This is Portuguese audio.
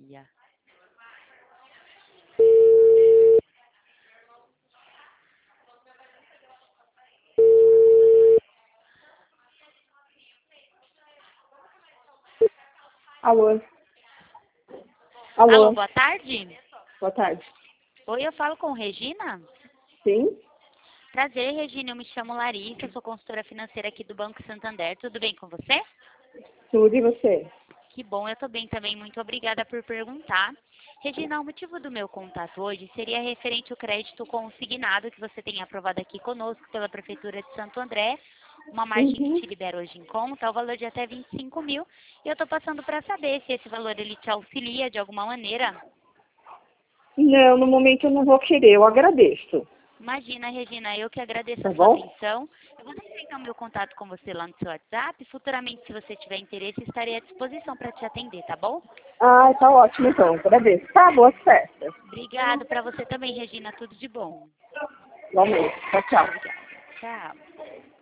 dia. Alô? Alô, Alô? boa tarde. Boa tarde. Oi, eu falo com Regina? Sim? Prazer, Regina, eu me chamo Larissa, sou consultora financeira aqui do Banco Santander. Tudo bem com você? Tudo e você? Que bom, eu tô bem também. Muito obrigada por perguntar. Regina, o motivo do meu contato hoje seria referente ao crédito consignado que você tem aprovado aqui conosco pela Prefeitura de Santo André, uma margem que Uhum. te libera hoje em conta, o valor de até 25 mil. E eu estou passando para saber se esse valor ele te auxilia de alguma maneira. Não, no momento eu não vou querer, eu agradeço. Imagina, Regina, eu que agradeço Tá a sua bom? atenção. Eu vou deixar então meu contato com você lá no seu WhatsApp. Futuramente, se você tiver interesse, estarei à disposição para te atender, tá bom? Ah, tá ótimo então, agradeço. Tá, boa festa. Obrigada para você também, Regina. Tudo de bom. Igualmente. Tchau, tchau. Obrigada. Tchau.